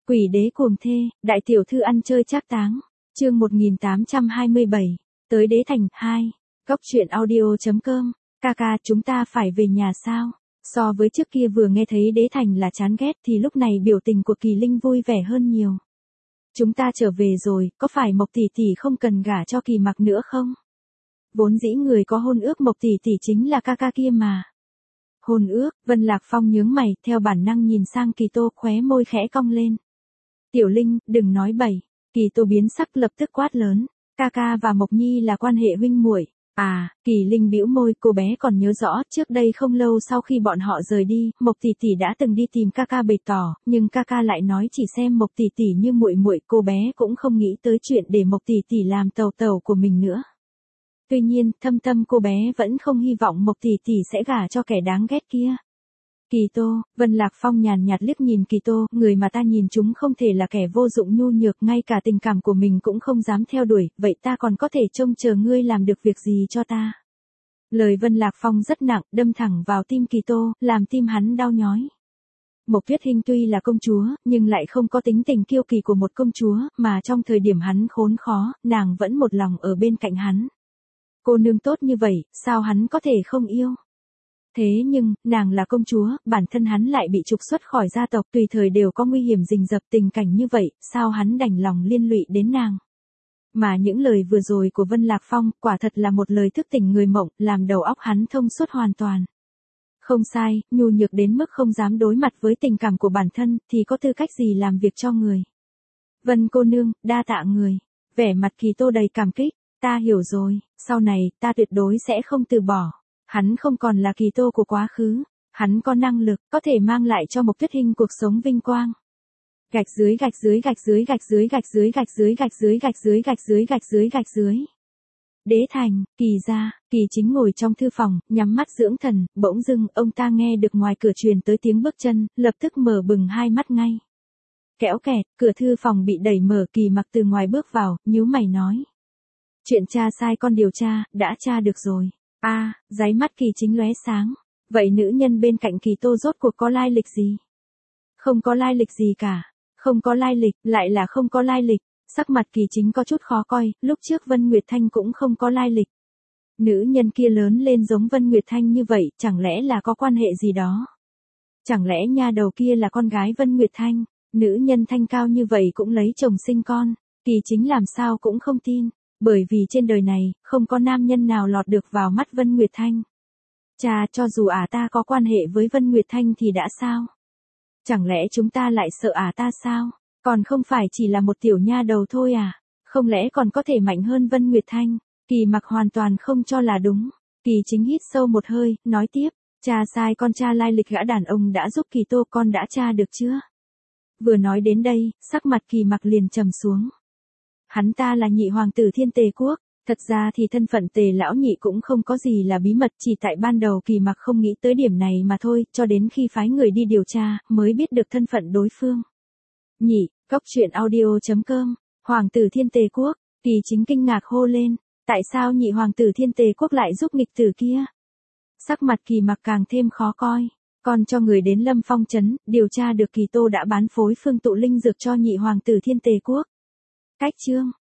Quỷ đế cuồng thê, đại tiểu thư ăn chơi trác táng. Chương 1827. Tới đế thành 2. Góc truyện audio.com. Ca chúng ta phải về nhà sao? So với trước kia vừa nghe thấy đế thành là chán ghét thì lúc này biểu tình của Kỳ Linh vui vẻ hơn nhiều. Chúng ta trở về rồi, có phải Mộc tỷ tỷ không cần gả cho Kỳ Mặc nữa không? Vốn dĩ người có hôn ước Mộc tỷ tỷ chính là ca kia mà. Hôn ước, Vân Lạc Phong nhướng mày, theo bản năng nhìn sang Kỳ Tô, khóe môi khẽ cong lên. Tiểu Linh, đừng nói bậy. Kỳ Tô biến sắc lập tức quát lớn. Ca và Mộc Nhi là quan hệ huynh muội. À, Kỳ Linh bĩu môi, cô bé còn nhớ rõ, trước đây không lâu sau khi bọn họ rời đi, Mộc tỷ tỷ đã từng đi tìm ca bày tỏ, nhưng ca lại nói chỉ xem Mộc tỷ tỷ như muội muội, cô bé cũng không nghĩ tới chuyện để Mộc tỷ tỷ làm tàu tàu của mình nữa. Tuy nhiên, thâm tâm cô bé vẫn không hy vọng Mộc tỷ tỷ sẽ gả cho kẻ đáng ghét kia. Kỳ Tô, Vân Lạc Phong nhàn nhạt liếc nhìn Kỳ Tô, người mà ta nhìn chúng không thể là kẻ vô dụng nhu nhược, ngay cả tình cảm của mình cũng không dám theo đuổi, vậy ta còn có thể trông chờ ngươi làm được việc gì cho ta? Lời Vân Lạc Phong rất nặng, đâm thẳng vào tim Kỳ Tô, làm tim hắn đau nhói. Mộc Tuyết Hinh tuy là công chúa, nhưng lại không có tính tình kiêu kỳ của một công chúa, mà trong thời điểm hắn khốn khó, nàng vẫn một lòng ở bên cạnh hắn. Cô nương tốt như vậy, sao hắn có thể không yêu? Thế nhưng, nàng là công chúa, bản thân hắn lại bị trục xuất khỏi gia tộc, tùy thời đều có nguy hiểm rình rập, tình cảnh như vậy, sao hắn đành lòng liên lụy đến nàng? Mà những lời vừa rồi của Vân Lạc Phong, quả thật là một lời thức tỉnh người mộng, làm đầu óc hắn thông suốt hoàn toàn. Không sai, nhu nhược đến mức không dám đối mặt với tình cảm của bản thân, thì có tư cách gì làm việc cho người? Vân cô nương, đa tạ người. Vẻ mặt Kỳ Tô đầy cảm kích, ta hiểu rồi, sau này, ta tuyệt đối sẽ không từ bỏ. Hắn không còn là Kỳ Tô của quá khứ, hắn có năng lực, có thể mang lại cho Mộc Tuyết Hinh cuộc sống vinh quang. Gạch dưới gạch dưới gạch dưới gạch dưới gạch dưới gạch dưới gạch dưới gạch dưới gạch dưới gạch dưới gạch dưới. Đế thành, Kỳ gia, Kỳ Chính ngồi trong thư phòng, nhắm mắt dưỡng thần, bỗng dưng ông ta nghe được ngoài cửa truyền tới tiếng bước chân, lập tức mở bừng hai mắt ngay. Kẽo kẹt, cửa thư phòng bị đẩy mở, Kỳ Mặc từ ngoài bước vào, nhíu mày nói. Chuyện cha sai con điều tra, đã tra được rồi. Dáy mắt Kỳ Chính lóe sáng. Vậy nữ nhân bên cạnh Kỳ Tô rốt cuộc có lai lịch gì? Không có lai lịch gì cả. Không có lai lịch, lại là không có lai lịch. Sắc mặt Kỳ Chính có chút khó coi, lúc trước Vân Nguyệt Thanh cũng không có lai lịch. Nữ nhân kia lớn lên giống Vân Nguyệt Thanh như vậy, chẳng lẽ là có quan hệ gì đó? Chẳng lẽ nha đầu kia là con gái Vân Nguyệt Thanh? Nữ nhân thanh cao như vậy cũng lấy chồng sinh con. Kỳ Chính làm sao cũng không tin. Bởi vì trên đời này, không có nam nhân nào lọt được vào mắt Vân Nguyệt Thanh. Cha, cho dù ta có quan hệ với Vân Nguyệt Thanh thì đã sao? Chẳng lẽ chúng ta lại sợ ta sao? Còn không phải chỉ là một tiểu nha đầu thôi à? Không lẽ còn có thể mạnh hơn Vân Nguyệt Thanh? Kỳ Mặc hoàn toàn không cho là đúng. Kỳ Chính hít sâu một hơi, nói tiếp. Cha sai con tra lai lịch gã đàn ông đã giúp Kỳ Tô, con đã tra được chưa? Vừa nói đến đây, sắc mặt Kỳ Mặc liền trầm xuống. Hắn ta là nhị hoàng tử Thiên Tề Quốc, thật ra thì thân phận Tề lão nhị cũng không có gì là bí mật, chỉ tại ban đầu Kỳ Mặc không nghĩ tới điểm này mà thôi, cho đến khi phái người đi điều tra, mới biết được thân phận đối phương. Nhị, góc truyện audio.com, hoàng tử Thiên Tề Quốc, Kỳ Chính kinh ngạc hô lên, tại sao nhị hoàng tử Thiên Tề Quốc lại giúp nghịch tử kia? Sắc mặt Kỳ Mặc càng thêm khó coi, còn cho người đến Lâm Phong trấn, điều tra được Kỳ Tô đã bán phối phương tụ linh dược cho nhị hoàng tử Thiên Tề Quốc. Cách chương